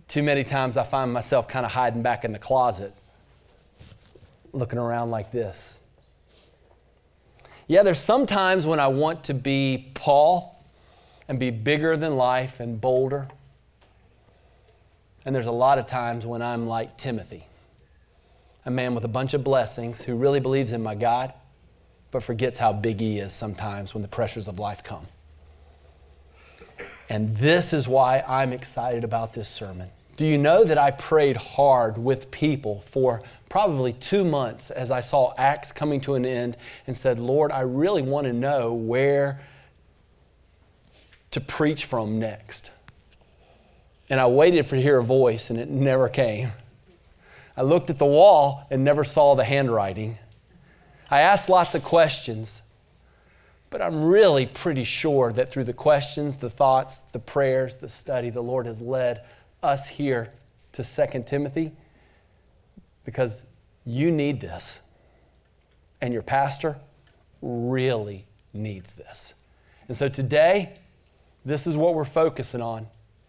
Too many times I find myself kind of hiding back in the closet, looking around like this. Yeah, there's some times when I want to be Paul and be bigger than life and bolder. And there's a lot of times when I'm like Timothy, a man with a bunch of blessings who really believes in my God, but forgets how big he is sometimes when the pressures of life come. And this is why I'm excited about this sermon. Do you know that I prayed hard with people for probably 2 months as I saw Acts coming to an end and said, Lord, I really want to know where to preach from next. And I waited to hear a voice and it never came. I looked at the wall and never saw the handwriting. I asked lots of questions, but I'm really pretty sure that through the questions, the thoughts, the prayers, the study, the Lord has led us here to 2 Timothy because you need this. And your pastor really needs this. And so today, this is what we're focusing on.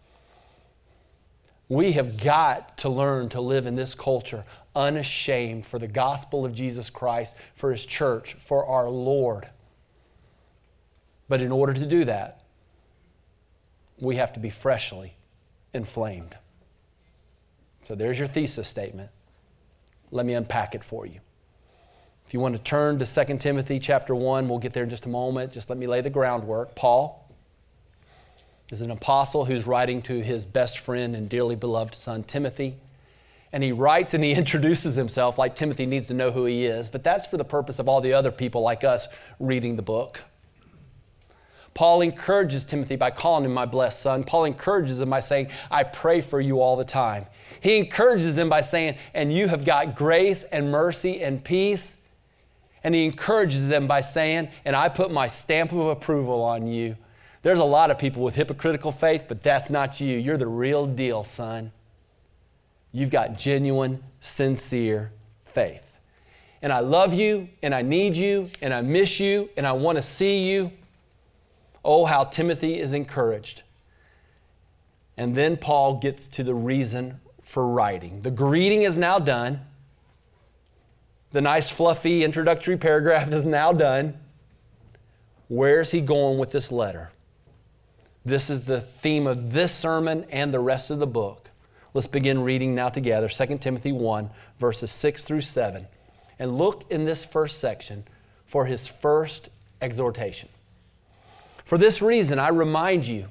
We have got to learn to live in this culture unashamed for the gospel of Jesus Christ, for His church, for our Lord. But in order to do that, we have to be freshly inflamed. So there's your thesis statement. Let me unpack it for you. If you want to turn to 2 Timothy chapter 1, we'll get there in just a moment. Just let me lay the groundwork. Paul is an apostle who's writing to his best friend and dearly beloved son, Timothy. And he writes and he introduces himself like Timothy needs to know who he is, but that's for the purpose of all the other people like us reading the book. Paul encourages Timothy by calling him my blessed son. Paul encourages him by saying, I pray for you all the time. He encourages them by saying, and you have got grace and mercy and peace. And he encourages them by saying, and I put my stamp of approval on you. There's a lot of people with hypocritical faith, but that's not you. You're the real deal, son. You've got genuine, sincere faith. And I love you, and I need you, and I miss you, and I want to see you. Oh, how Timothy is encouraged. And then Paul gets to the reason for writing. The greeting is now done. The nice, fluffy introductory paragraph is now done. Where's he going with this letter? This is the theme of this sermon and the rest of the book. Let's begin reading now together, 2 Timothy 1, verses 6 through 7. And look in this first section for his first exhortation. For this reason, I remind you,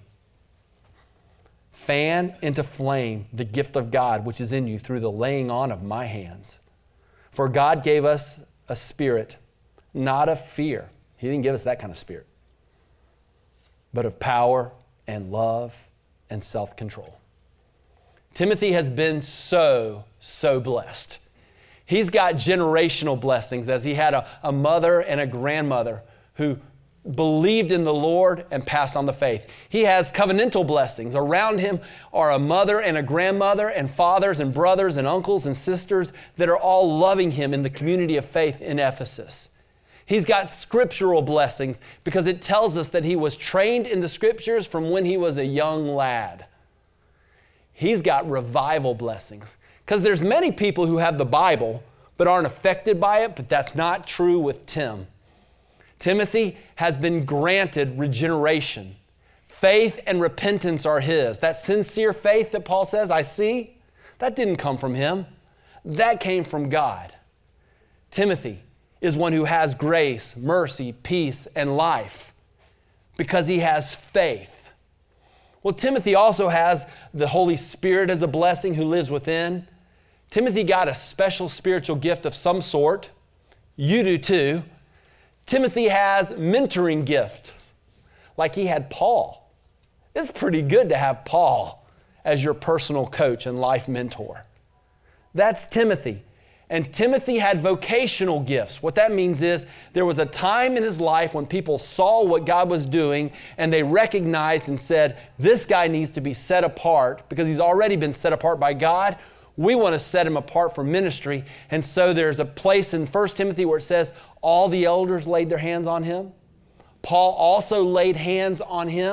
fan into flame the gift of God which is in you through the laying on of my hands. For God gave us a spirit, not of fear. He didn't give us that kind of spirit, but of power and love and self-control. Timothy has been so blessed. He's got generational blessings as he had a mother and a grandmother who believed in the Lord and passed on the faith. He has covenantal blessings. Around him are a mother and a grandmother and fathers and brothers and uncles and sisters that are all loving him in the community of faith in Ephesus. He's got scriptural blessings because it tells us that he was trained in the scriptures from when he was a young lad. He's got revival blessings because there's many people who have the Bible but aren't affected by it, but that's not true with Tim. Timothy has been granted regeneration. Faith and repentance are his. That sincere faith that Paul says, I see, that didn't come from him. That came from God. Timothy is one who has grace, mercy, peace, and life because he has faith. Well, Timothy also has the Holy Spirit as a blessing who lives within. Timothy got a special spiritual gift of some sort. You do too. Timothy has mentoring gifts, like he had Paul. It's pretty good to have Paul as your personal coach and life mentor. That's Timothy. And Timothy had vocational gifts. What that means is there was a time in his life when people saw what God was doing and they recognized and said, this guy needs to be set apart because he's already been set apart by God. We want to set him apart for ministry. And so there's a place in 1 Timothy where it says all the elders laid their hands on him. Paul also laid hands on him.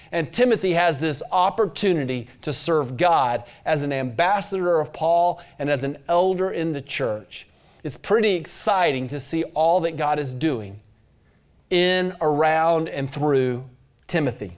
And Timothy has this opportunity to serve God as an ambassador of Paul and as an elder in the church. It's pretty exciting to see all that God is doing in, around, and through Timothy.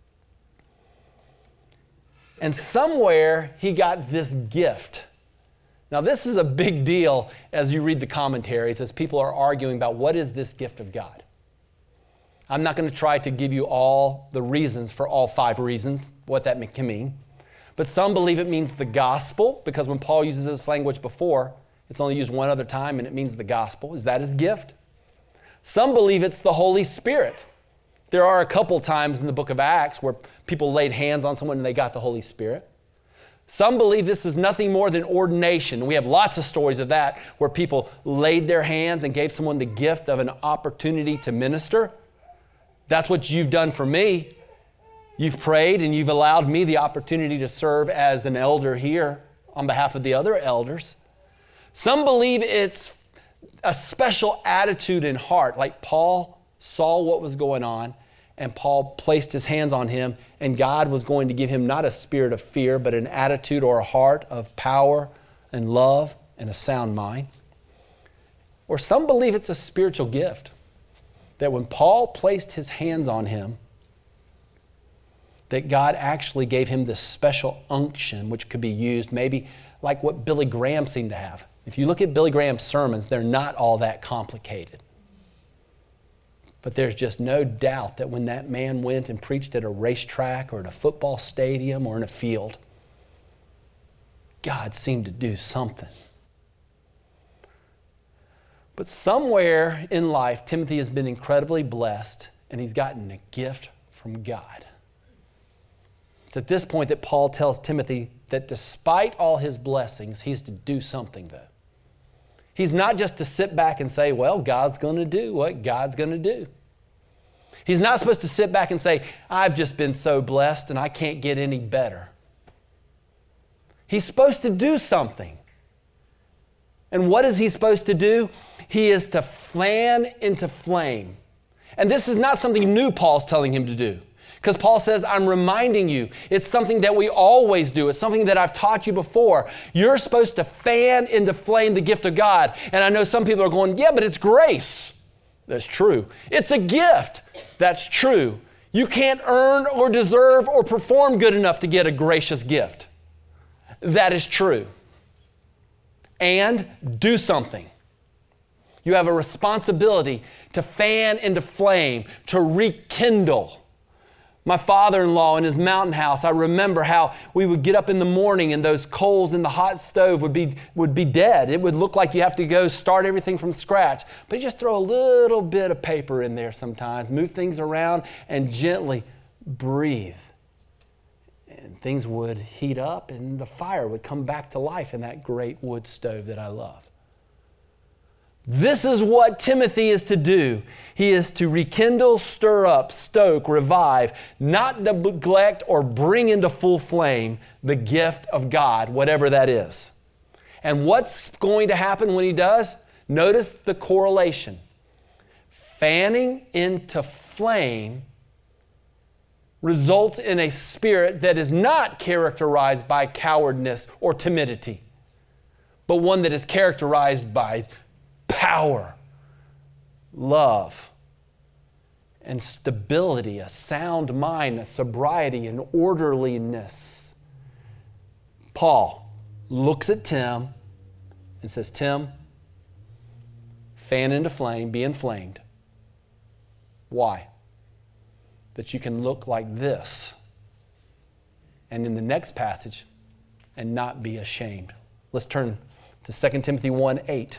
And somewhere he got this gift. Now, this is a big deal as you read the commentaries, as people are arguing about what is this gift of God. I'm not going to try to give you all the reasons for all 5 reasons, what that can mean. But some believe it means the gospel, because when Paul uses this language before, it's only used one other time and it means the gospel. Is that his gift? Some believe it's the Holy Spirit. There are a couple times in the book of Acts where people laid hands on someone and they got the Holy Spirit. Some believe this is nothing more than ordination. We have lots of stories of that where people laid their hands and gave someone the gift of an opportunity to minister. That's what you've done for me. You've prayed and you've allowed me the opportunity to serve as an elder here on behalf of the other elders. Some believe it's a special attitude and heart, like Paul saw what was going on and Paul placed his hands on him and God was going to give him not a spirit of fear, but an attitude or a heart of power and love and a sound mind. Or some believe it's a spiritual gift, that when Paul placed his hands on him, that God actually gave him this special unction which could be used maybe like what Billy Graham seemed to have. If you look at Billy Graham's sermons, they're not all that complicated. But there's just no doubt that when that man went and preached at a racetrack or at a football stadium or in a field, God seemed to do something. But somewhere in life, Timothy has been incredibly blessed and he's gotten a gift from God. It's at this point that Paul tells Timothy that despite all his blessings, he's to do something though. He's not just to sit back and say, well, God's going to do what God's going to do. He's not supposed to sit back and say, I've just been so blessed and I can't get any better. He's supposed to do something. And what is he supposed to do? He is to fan into flame. And this is not something new Paul's telling him to do. Because Paul says, I'm reminding you, it's something that we always do. It's something that I've taught you before. You're supposed to fan into flame the gift of God. And I know some people are going, yeah, but it's grace. That's true. It's a gift. That's true. You can't earn or deserve or perform good enough to get a gracious gift. That is true. And do something. You have a responsibility to fan into flame, to rekindle. My father-in-law in his mountain house, I remember how we would get up in the morning and those coals in the hot stove would be dead. It would look like you have to go start everything from scratch. But you just throw a little bit of paper in there sometimes, move things around, and gently breathe. And things would heat up and the fire would come back to life in that great wood stove that I love. This is what Timothy is to do. He is to rekindle, stir up, stoke, revive, not neglect or bring into full flame the gift of God, whatever that is. And what's going to happen when he does? Notice the correlation. Fanning into flame results in a spirit that is not characterized by cowardness or timidity, but one that is characterized by power, love, and stability, a sound mind, a sobriety, and orderliness. Paul looks at Tim and says, Tim, fan into flame, be inflamed. Why? That you can look like this. And in the next passage, and not be ashamed. Let's turn to 2 Timothy 1:8.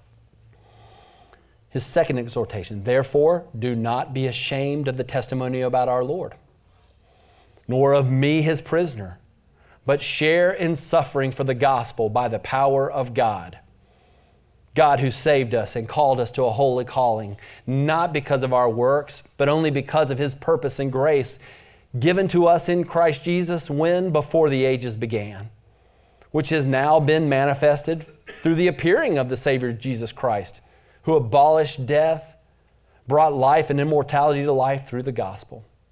His second exhortation, therefore, do not be ashamed of the testimony about our Lord, nor of me, his prisoner, but share in suffering for the gospel by the power of God. God who saved us and called us to a holy calling, not because of our works, but only because of his purpose and grace given to us in Christ Jesus when before the ages began, which has now been manifested through the appearing of the Savior Jesus Christ, who abolished death, brought life and immortality to life through the gospel,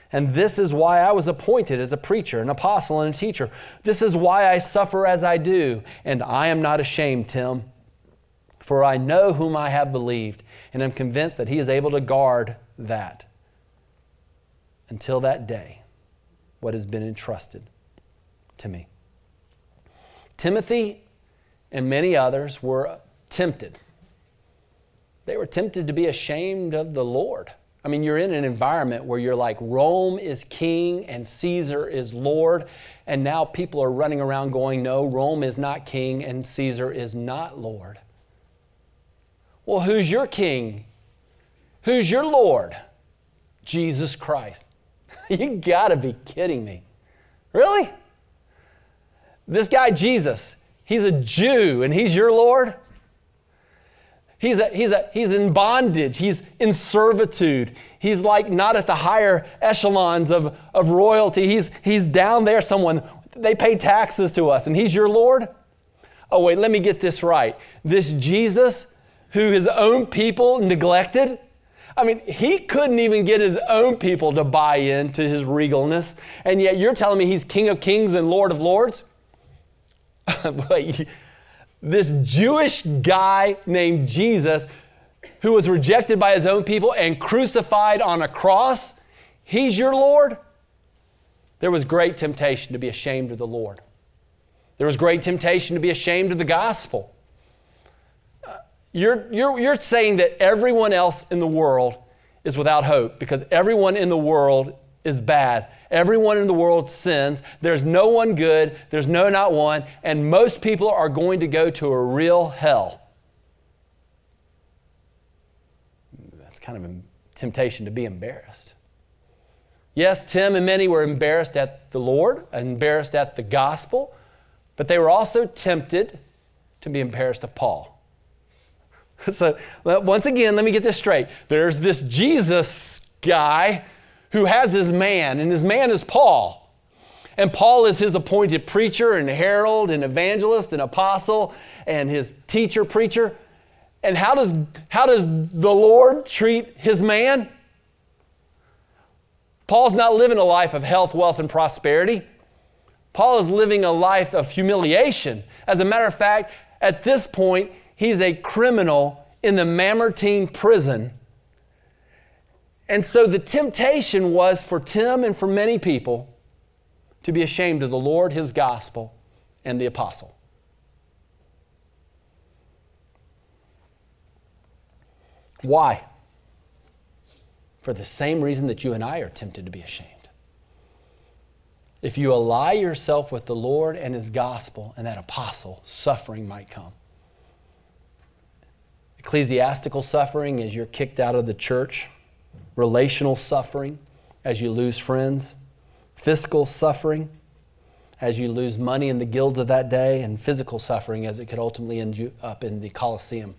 And this is why I was appointed as a preacher, an apostle, and a teacher. This is why I suffer as I do. And I am not ashamed, Tim, for I know whom I have believed, and am convinced that He is able to guard that until that day, what has been entrusted to me. Timothy and many others were tempted. They were tempted to be ashamed of the Lord. I mean, you're in an environment where you're like, Rome is king and Caesar is Lord. And now people are running around going, no, Rome is not king and Caesar is not Lord. Well, who's your king? Who's your Lord? Jesus Christ. You gotta be kidding me. Really? This guy, Jesus, he's a Jew and he's your Lord? He's in bondage. He's in servitude. He's like not at the higher echelons of royalty. He's down there, someone, they pay taxes to us, and He's your Lord? Oh, wait, let me get this right. This Jesus, who His own people neglected, I mean, He couldn't even get His own people to buy into His regalness, and yet you're telling me He's King of Kings and Lord of Lords? Wait, this Jewish guy named Jesus, who was rejected by His own people and crucified on a cross, He's your Lord? There was great temptation to be ashamed of the Lord. There was great temptation to be ashamed of the gospel. You're saying that everyone else in the world is without hope because everyone in the world is bad. Everyone in the world sins. There's no one good. There's no, not one. And most people are going to go to a real hell. That's kind of a temptation to be embarrassed. Yes, Tim and many were embarrassed at the Lord, embarrassed at the gospel, but they were also tempted to be embarrassed of Paul. So once again, let me get this straight. There's this Jesus guy who has his man, and his man is Paul. And Paul is his appointed preacher and herald and evangelist and apostle and his teacher, preacher. And how does the Lord treat his man? Paul's not living a life of health, wealth, and prosperity. Paul is living a life of humiliation. As a matter of fact, at this point, he's a criminal in the Mamertine prison. And so the temptation was for Tim and for many people to be ashamed of the Lord, His gospel, and the apostle. Why? For the same reason that you and I are tempted to be ashamed. If you ally yourself with the Lord and His gospel and that apostle, suffering might come. Ecclesiastical suffering as you're kicked out of the church. Relational suffering as you lose friends. Fiscal suffering as you lose money in the guilds of that day. And physical suffering as it could ultimately end you up in the Colosseum.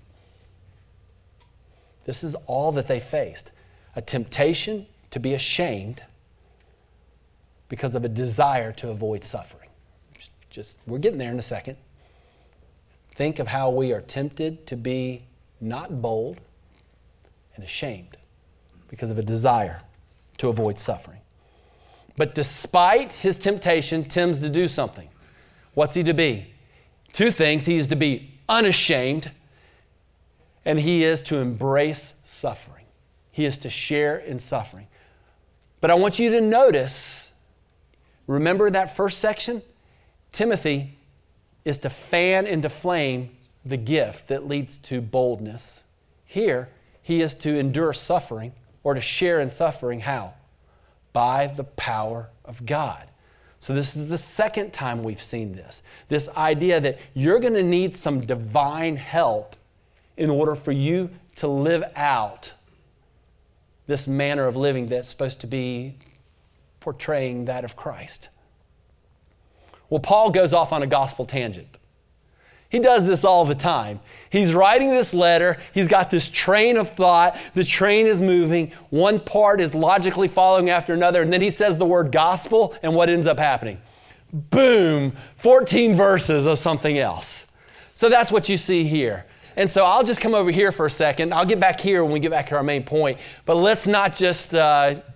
This is all that they faced. A temptation to be ashamed because of a desire to avoid suffering. We're getting there in a second. Think of how we are tempted to be not bold and ashamed because of a desire to avoid suffering. But despite his temptation, Tim's to do something. What's he to be? Two things. He is to be unashamed, and he is to embrace suffering. He is to share in suffering. But I want you to notice, remember that first section? Timothy is to fan into flame the gift that leads to boldness. Here, he is to endure suffering or to share in suffering. How? By the power of God. So this is the second time we've seen this. This idea that you're going to need some divine help in order for you to live out this manner of living that's supposed to be portraying that of Christ. Well, Paul goes off on a gospel tangent. He does this all the time. He's writing this letter. He's got this train of thought. The train is moving. One part is logically following after another. And then he says the word gospel, and what ends up happening? Boom, 14 verses of something else. So that's what you see here. And so I'll just come over here for a second. I'll get back here when we get back to our main point. But let's not just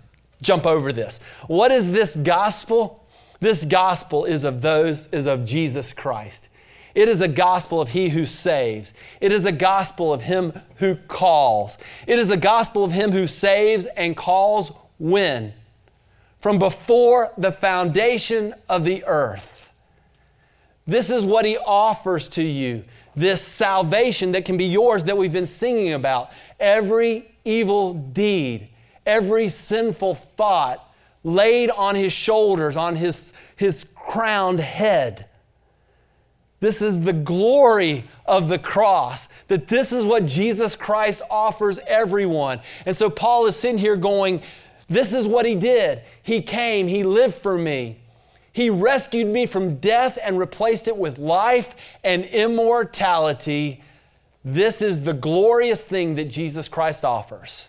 jump over this. What is this gospel? This gospel is of Jesus Christ. It is a gospel of He who saves. It is a gospel of Him who calls. It is a gospel of Him who saves and calls when? From before the foundation of the earth. This is what He offers to you. This salvation that can be yours that we've been singing about. Every evil deed, every sinful thought laid on His shoulders, on His crowned head. This is the glory of the cross, that this is what Jesus Christ offers everyone. And so Paul is sitting here going, this is what He did. He came, He lived for me. He rescued me from death and replaced it with life and immortality. This is the glorious thing that Jesus Christ offers.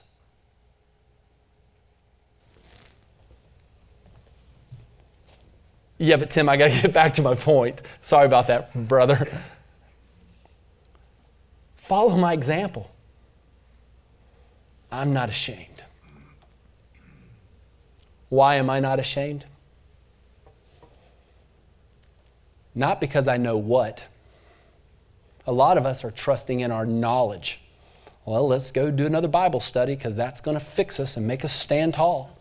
Yeah, but Tim, I got to get back to my point. Sorry about that, brother. Follow my example. I'm not ashamed. Why am I not ashamed? Not because I know what. A lot of us are trusting in our knowledge. Well, let's go do another Bible study because that's going to fix us and make us stand tall.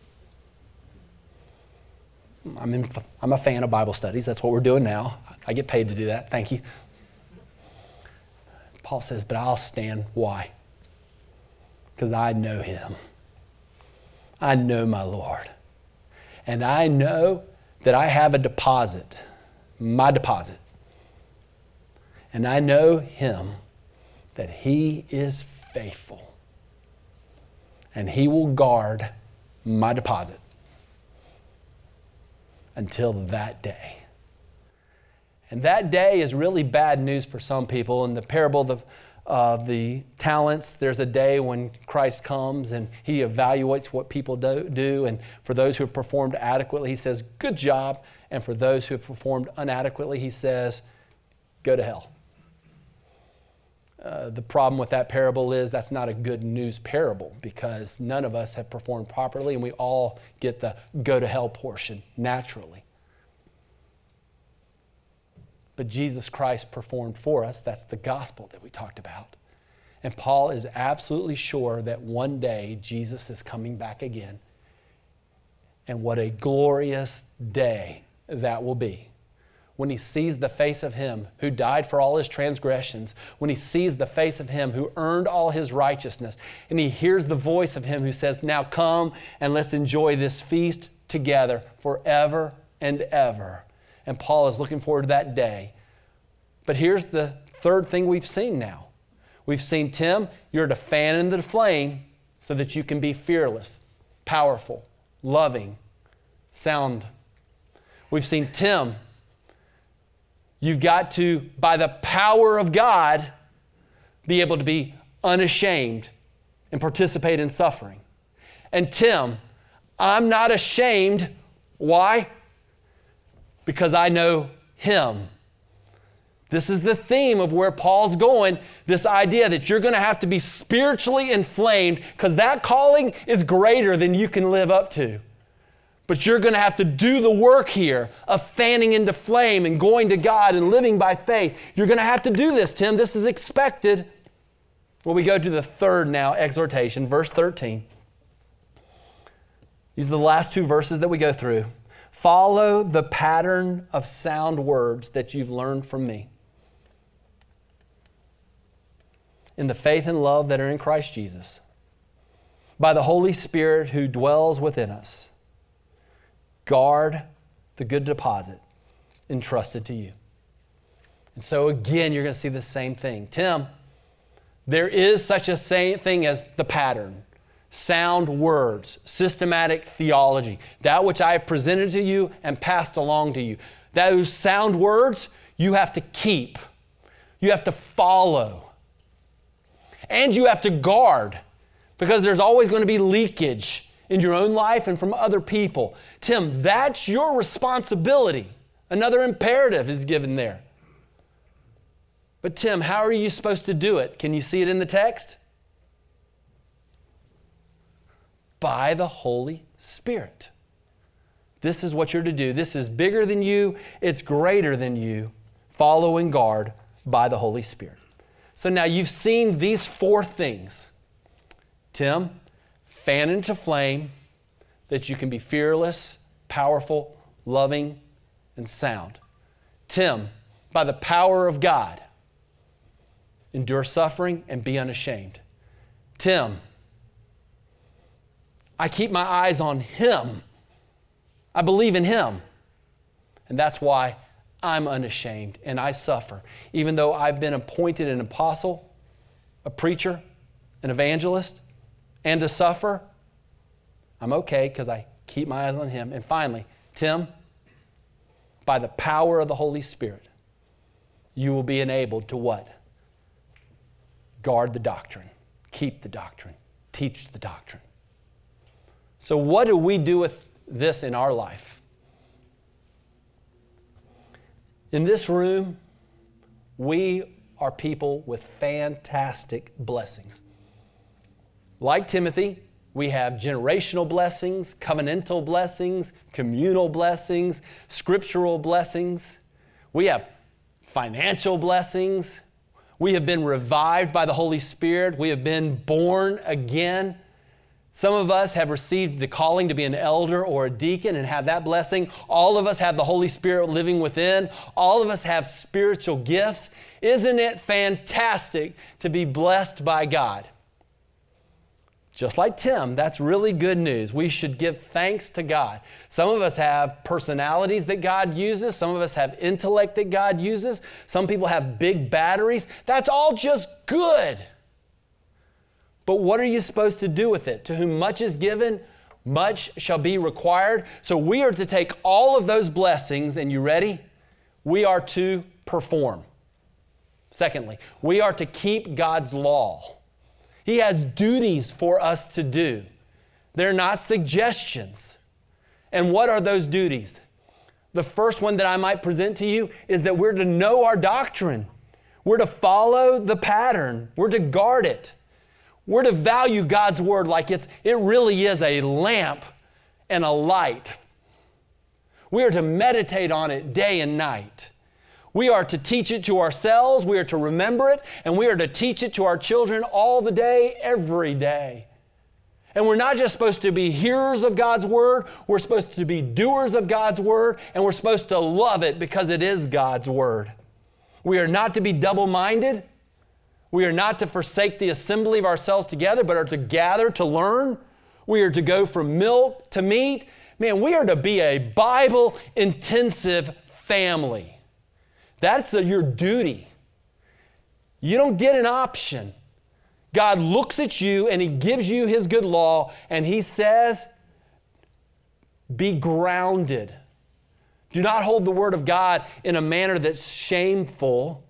I'm a fan of Bible studies. That's what we're doing now. I get paid to do that. Thank you. Paul says, but I'll stand. Why? Because I know Him. I know my Lord. And I know that I have a deposit, my deposit. And I know Him, that He is faithful. And He will guard my deposit until that day. And that day is really bad news for some people. In the parable of the talents, there's a day when Christ comes and He evaluates what people do. And for those who have performed adequately, He says, good job. And for those who have performed inadequately, He says, go to hell. The problem with that parable is that's not a good news parable because none of us have performed properly and we all get the go to hell portion naturally. But Jesus Christ performed for us. That's the gospel that we talked about. And Paul is absolutely sure that one day Jesus is coming back again. And what a glorious day that will be. When He sees the face of Him who died for all His transgressions, when He sees the face of Him who earned all His righteousness, and He hears the voice of Him who says, now come and let's enjoy this feast together forever and ever. And Paul is looking forward to that day. But here's the third thing we've seen now. We've seen, Tim, you're to fan into the flame so that you can be fearless, powerful, loving, sound. We've seen, Tim, you've got to, by the power of God, be able to be unashamed and participate in suffering. And Tim, I'm not ashamed. Why? Because I know Him. This is the theme of where Paul's going, this idea that you're going to have to be spiritually inflamed because that calling is greater than you can live up to. But you're going to have to do the work here of fanning into flame and going to God and living by faith. You're going to have to do this, Tim. This is expected. Well, we go to the third now, exhortation, verse 13. These are the last two verses that we go through. Follow the pattern of sound words that you've learned from me in the faith and love that are in Christ Jesus, by the Holy Spirit who dwells within us. Guard the good deposit entrusted to you. And so again, you're going to see the same thing. Tim, there is such a thing as the pattern. Sound words, systematic theology, that which I have presented to you and passed along to you. Those sound words you have to keep. You have to follow. And you have to guard, because there's always going to be leakage in your own life and from other people. Tim, that's your responsibility. Another imperative is given there. But Tim, how are you supposed to do it? Can you see it in the text? By the Holy Spirit. This is what you're to do. This is bigger than you. It's greater than you. Follow and guard by the Holy Spirit. So now you've seen these 4 things. Tim, fan into flame that you can be fearless, powerful, loving, and sound. Tim, by the power of God, endure suffering and be unashamed. Tim, I keep my eyes on Him. I believe in Him. And that's why I'm unashamed and I suffer. Even though I've been appointed an apostle, a preacher, an evangelist, and to suffer, I'm okay because I keep my eyes on Him. And finally, Tim, by the power of the Holy Spirit, you will be enabled to what? Guard the doctrine, keep the doctrine, teach the doctrine. So what do we do with this in our life? In this room, we are people with fantastic blessings. Like Timothy, we have generational blessings, covenantal blessings, communal blessings, scriptural blessings. We have financial blessings. We have been revived by the Holy Spirit. We have been born again. Some of us have received the calling to be an elder or a deacon and have that blessing. All of us have the Holy Spirit living within. All of us have spiritual gifts. Isn't it fantastic to be blessed by God? Just like Tim, that's really good news. We should give thanks to God. Some of us have personalities that God uses. Some of us have intellect that God uses. Some people have big batteries. That's all just good. But what are you supposed to do with it? To whom much is given, much shall be required. So we are to take all of those blessings, and you ready? We are to perform. Secondly, we are to keep God's law. He has duties for us to do. They're not suggestions. And what are those duties? The first one that I might present to you is that we're to know our doctrine. We're to follow the pattern. We're to guard it. We're to value God's Word like it really is a lamp and a light. We are to meditate on it day and night. We are to teach it to ourselves, we are to remember it, and we are to teach it to our children all the day, every day. And we're not just supposed to be hearers of God's Word, we're supposed to be doers of God's Word, and we're supposed to love it because it is God's Word. We are not to be double-minded. We are not to forsake the assembly of ourselves together, but are to gather to learn. We are to go from milk to meat. Man, we are to be a Bible-intensive family. That's your duty. You don't get an option. God looks at you and He gives you His good law and He says, be grounded. Do not hold the Word of God in a manner that's shameful.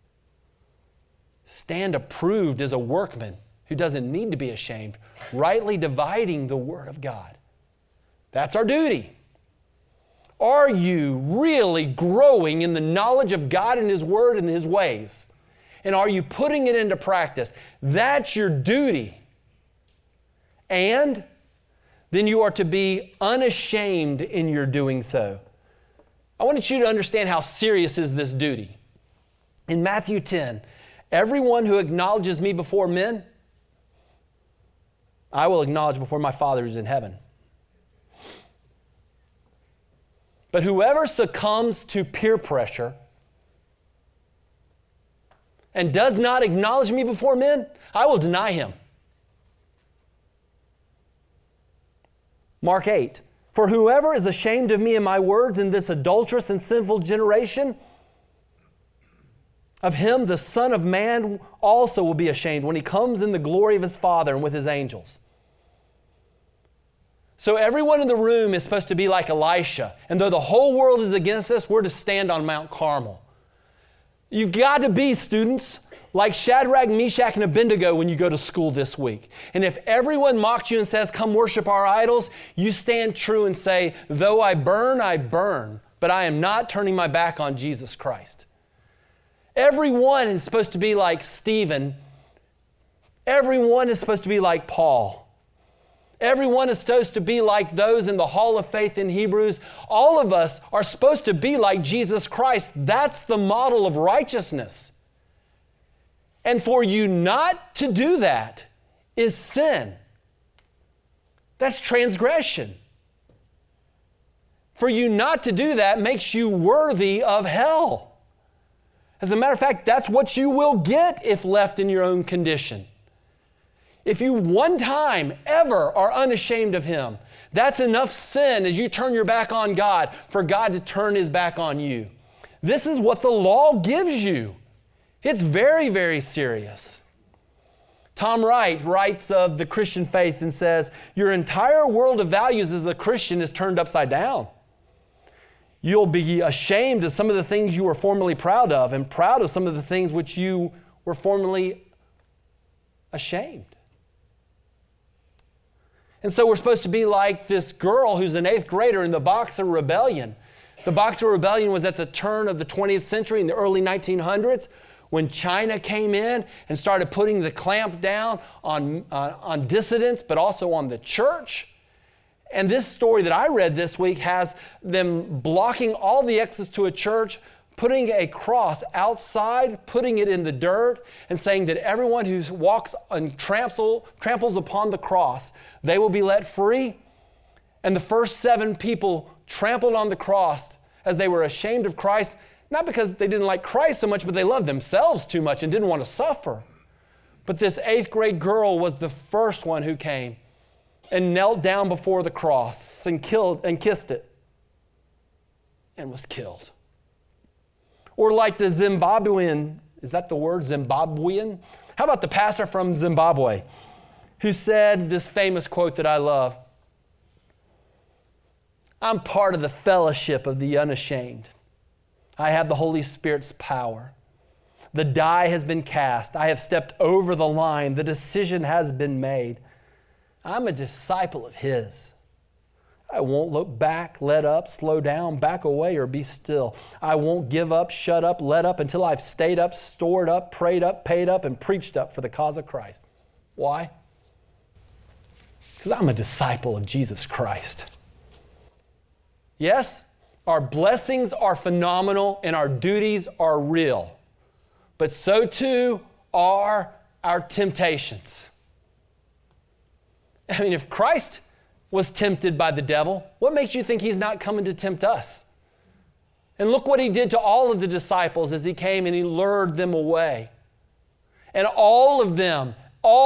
Stand approved as a workman who doesn't need to be ashamed, rightly dividing the Word of God. That's our duty. Are you really growing in the knowledge of God and His Word and His ways? And are you putting it into practice? That's your duty. And then you are to be unashamed in your doing so. I want you to understand how serious is this duty. In Matthew 10, everyone who acknowledges me before men, I will acknowledge before my Father who's in heaven. But whoever succumbs to peer pressure and does not acknowledge me before men, I will deny him. Mark 8, for whoever is ashamed of me and my words in this adulterous and sinful generation, of him the Son of Man also will be ashamed when He comes in the glory of His Father and with His angels. So everyone in the room is supposed to be like Elisha. And though the whole world is against us, we're to stand on Mount Carmel. You've got to be, students, like Shadrach, Meshach, and Abednego when you go to school this week. And if everyone mocks you and says, come worship our idols, you stand true and say, though I burn, but I am not turning my back on Jesus Christ. Everyone is supposed to be like Stephen. Everyone is supposed to be like Paul. Everyone is supposed to be like those in the Hall of Faith in Hebrews. All of us are supposed to be like Jesus Christ. That's the model of righteousness. And for you not to do that is sin. That's transgression. For you not to do that makes you worthy of hell. As a matter of fact, that's what you will get if left in your own condition. If you one time ever are unashamed of Him, that's enough sin as you turn your back on God for God to turn His back on you. This is what the law gives you. It's very, very serious. Tom Wright writes of the Christian faith and says, your entire world of values as a Christian is turned upside down. You'll be ashamed of some of the things you were formerly proud of and proud of some of the things which you were formerly ashamed. And so we're supposed to be like this girl who's an 8th grader in the Boxer Rebellion. The Boxer Rebellion was at the turn of the 20th century in the early 1900s when China came in and started putting the clamp down on dissidents, but also on the church. And this story that I read this week has them blocking all the access to a church, putting a cross outside, putting it in the dirt, and saying that everyone who walks and tramples upon the cross, they will be let free. And the first 7 people trampled on the cross as they were ashamed of Christ, not because they didn't like Christ so much, but they loved themselves too much and didn't want to suffer. But this 8th grade girl was the first one who came and knelt down before the cross and kissed it and was killed. Or like the Zimbabwean, is that the word, Zimbabwean? How about the pastor from Zimbabwe who said this famous quote that I love? I'm part of the fellowship of the unashamed. I have the Holy Spirit's power. The die has been cast. I have stepped over the line. The decision has been made. I'm a disciple of His. I won't look back, let up, slow down, back away, or be still. I won't give up, shut up, let up until I've stayed up, stored up, prayed up, paid up, and preached up for the cause of Christ. Why? Because I'm a disciple of Jesus Christ. Yes, our blessings are phenomenal and our duties are real, but so too are our temptations. I mean, if Christ was tempted by the devil, what makes you think He's not coming to tempt us? And look what He did to all of the disciples as He came and He lured them away. And all of them,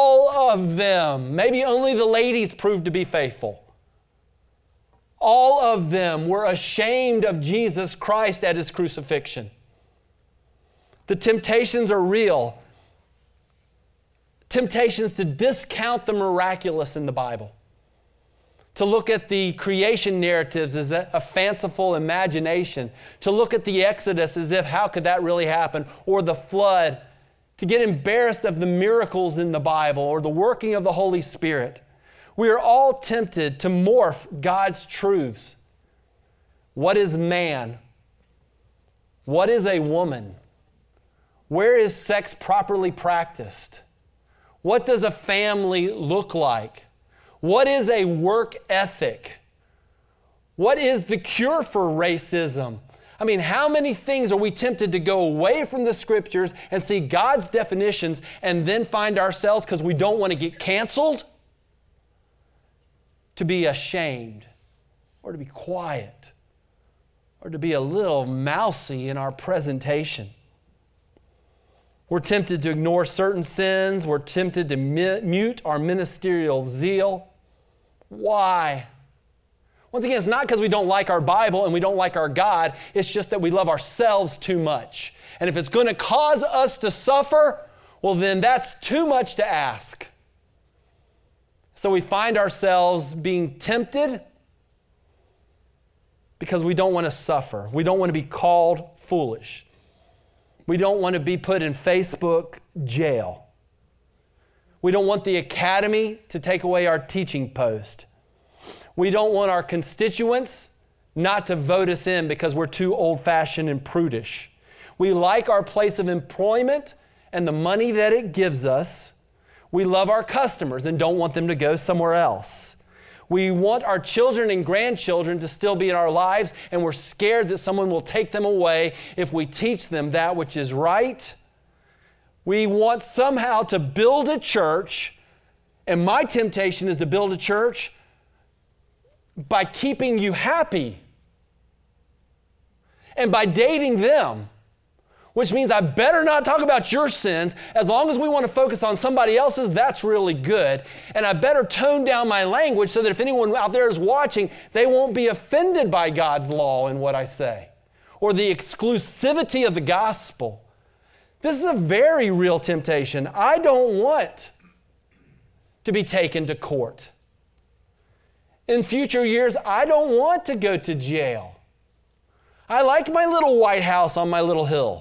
maybe only the ladies proved to be faithful. All of them were ashamed of Jesus Christ at His crucifixion. The temptations are real. Temptations to discount the miraculous in the Bible. To look at the creation narratives as a fanciful imagination. To look at the Exodus as if, how could that really happen? Or the flood. To get embarrassed of the miracles in the Bible or the working of the Holy Spirit. We are all tempted to morph God's truths. What is man? What is a woman? Where is sex properly practiced? What does a family look like? What is a work ethic? What is the cure for racism? I mean, how many things are we tempted to go away from the Scriptures and see God's definitions and then find ourselves, because we don't want to get canceled, to be ashamed or to be quiet or to be a little mousy in our presentation? We're tempted to ignore certain sins. We're tempted to mute our ministerial zeal. Why? Once again, it's not because we don't like our Bible and we don't like our God. It's just that we love ourselves too much. And if it's going to cause us to suffer, well, then that's too much to ask. So we find ourselves being tempted because we don't want to suffer. We don't want to be called foolish. We don't want to be put in Facebook jail. We don't want the academy to take away our teaching post. We don't want our constituents not to vote us in because we're too old-fashioned and prudish. We like our place of employment and the money that it gives us. We love our customers and don't want them to go somewhere else. We want our children and grandchildren to still be in our lives, and we're scared that someone will take them away if we teach them that which is right. We want somehow to build a church, and my temptation is to build a church by keeping you happy and by dating them, which means I better not talk about your sins. As long as we want to focus on somebody else's, that's really good. And I better tone down my language so that if anyone out there is watching, they won't be offended by God's law in what I say or the exclusivity of the gospel. This is a very real temptation. I don't want to be taken to court. In future years, I don't want to go to jail. I like my little white house on my little hill.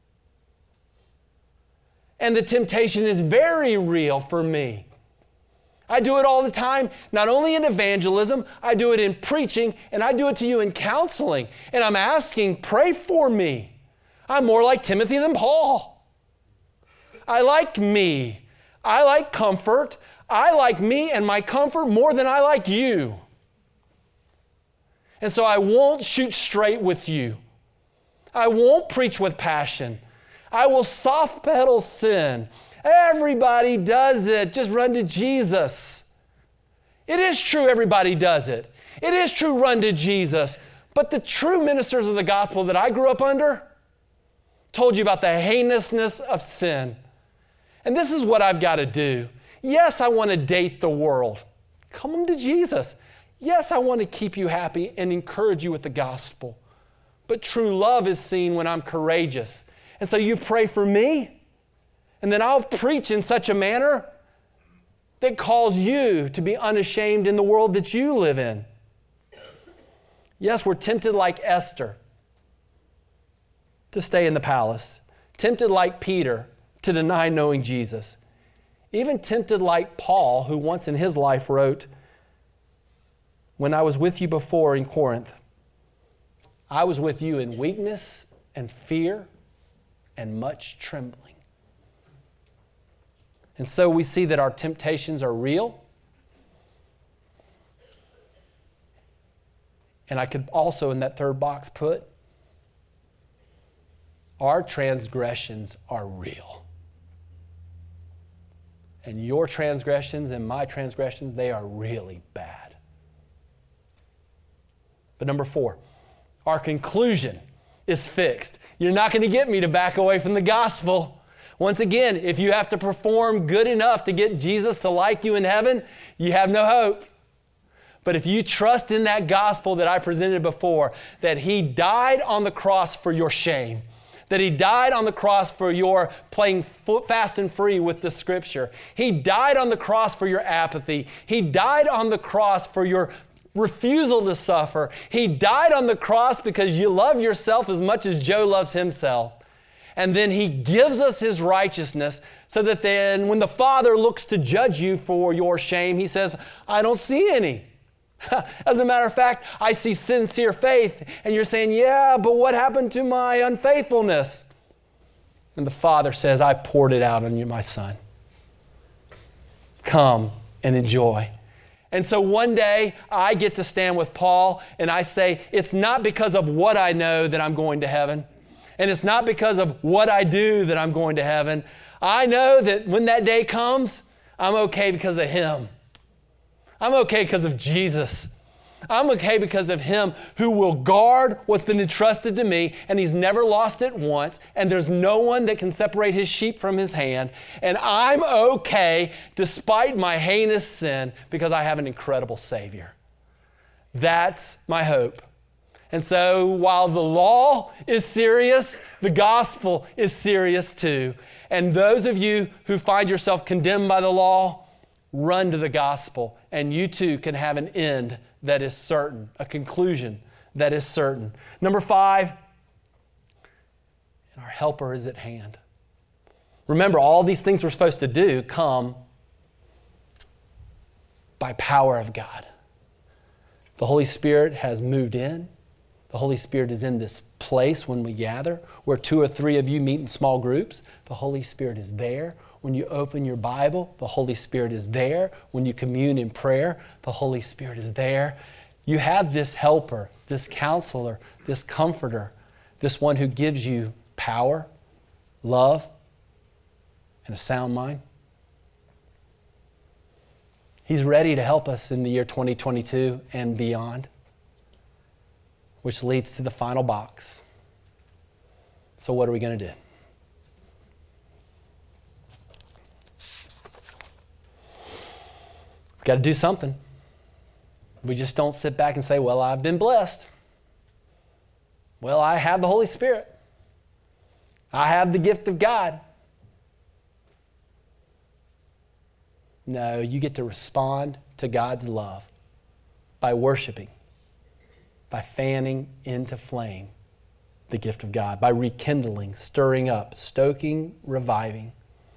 And the temptation is very real for me. I do it all the time, not only in evangelism, I do it in preaching, and I do it to you in counseling. And I'm asking, pray for me. I'm more like Timothy than Paul. I like me. I like comfort. I like me and my comfort more than I like you. And so I won't shoot straight with you. I won't preach with passion. I will soft pedal sin. Everybody does it. Just run to Jesus. It is true everybody does it. It is true run to Jesus. But the true ministers of the gospel that I grew up under told you about the heinousness of sin. And this is what I've got to do. Yes, I want to date the world. Come on to Jesus. Yes, I want to keep you happy and encourage you with the gospel. But true love is seen when I'm courageous. And so you pray for me, and then I'll preach in such a manner that calls you to be unashamed in the world that you live in. Yes, we're tempted like Esther to stay in the palace, tempted like Peter to deny knowing Jesus, even tempted like Paul, who once in his life wrote, "When I was with you before in Corinth, I was with you in weakness and fear and much trembling." And so we see that our temptations are real. And I could also in that third box put, our transgressions are real. And your transgressions and my transgressions, they are really bad. But number 4, our conclusion is fixed. You're not going to get me to back away from the gospel. Once again, if you have to perform good enough to get Jesus to like you in heaven, you have no hope. But if you trust in that gospel that I presented before, that He died on the cross for your shame, that He died on the cross for your playing fast and free with the Scripture, He died on the cross for your apathy, He died on the cross for your refusal to suffer. He died on the cross because you love yourself as much as Joe loves himself. And then He gives us His righteousness so that then when the Father looks to judge you for your shame, He says, I don't see any. As a matter of fact, I see sincere faith. And you're saying, yeah, but what happened to my unfaithfulness? And the Father says, I poured it out on you, my son. Come and enjoy. And so one day I get to stand with Paul and I say, it's not because of what I know that I'm going to heaven. And it's not because of what I do that I'm going to heaven. I know that when that day comes, I'm okay because of Him. I'm okay because of Jesus. I'm okay because of Him who will guard what's been entrusted to me, and He's never lost it once, and there's no one that can separate His sheep from His hand. And I'm okay despite my heinous sin because I have an incredible Savior. That's my hope. And so while the law is serious, the gospel is serious too. And those of you who find yourself condemned by the law, run to the gospel, and you too can have an end that is certain, a conclusion that is certain. Number 5, our helper is at hand. Remember, all these things we're supposed to do come by power of God. The Holy Spirit has moved in. The Holy Spirit is in this place when we gather, where 2 or 3 of you meet in small groups. The Holy Spirit is there When you open your Bible, the Holy Spirit is there. When you commune in prayer, the Holy Spirit is there. You have this helper, this counselor, this comforter, this one who gives you power, love, and a sound mind. He's ready to help us in the year 2022 and beyond, which leads to the final box. So what are we going to do? We've got to do something. We just don't sit back and say, well, I've been blessed. Well, I have the Holy Spirit. I have the gift of God. No, you get to respond to God's love by worshiping, by fanning into flame the gift of God, by rekindling, stirring up, stoking, reviving.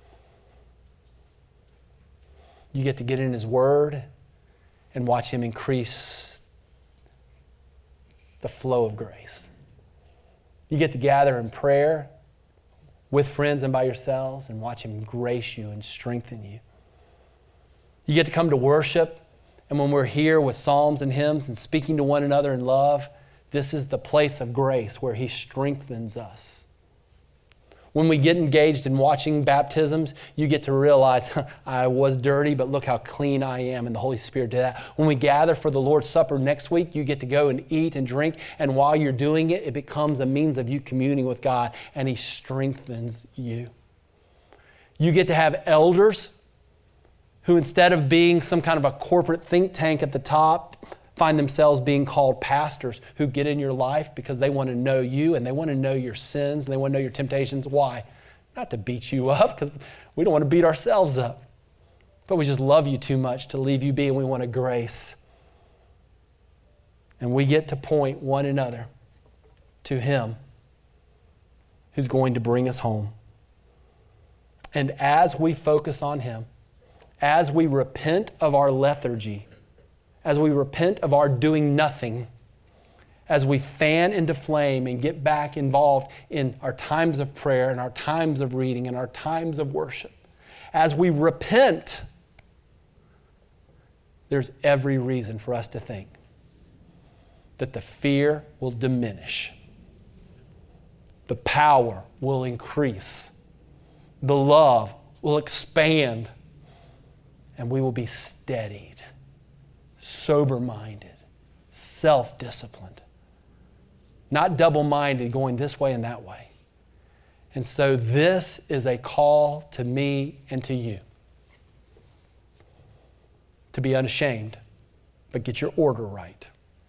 You get to get in His Word and watch Him increase the flow of grace. You get to gather in prayer with friends and by yourselves and watch Him grace you and strengthen you. You get to come to worship, and when we're here with psalms and hymns and speaking to one another in love, this is the place of grace where He strengthens us. When we get engaged in watching baptisms, you get to realize, I was dirty, but look how clean I am, and the Holy Spirit did that. When we gather for the Lord's Supper next week, you get to go and eat and drink, and while you're doing it, it becomes a means of you communing with God, and He strengthens you. You get to have elders who, instead of being some kind of a corporate think tank at the top, find themselves being called pastors who get in your life because they want to know you and they want to know your sins and they want to know your temptations. Why? Not to beat you up, because we don't want to beat ourselves up, but we just love you too much to leave you be, and we want a grace. And we get to point one another to Him who's going to bring us home. And as we focus on Him, as we repent of our lethargy, as we repent of our doing nothing, as we fan into flame and get back involved in our times of prayer and our times of reading and our times of worship, as we repent, there's every reason for us to think that the fear will diminish, the power will increase, the love will expand, and we will be steadied, sober-minded, self-disciplined, not double-minded going this way and that way. And so this is a call to me and to you to be unashamed, but get your order right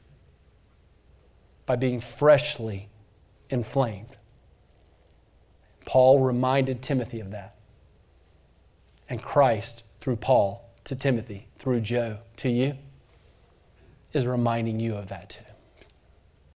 by being freshly inflamed. Paul reminded Timothy of that. And Christ, through Paul to Timothy, through Joe to you, is reminding you of that too.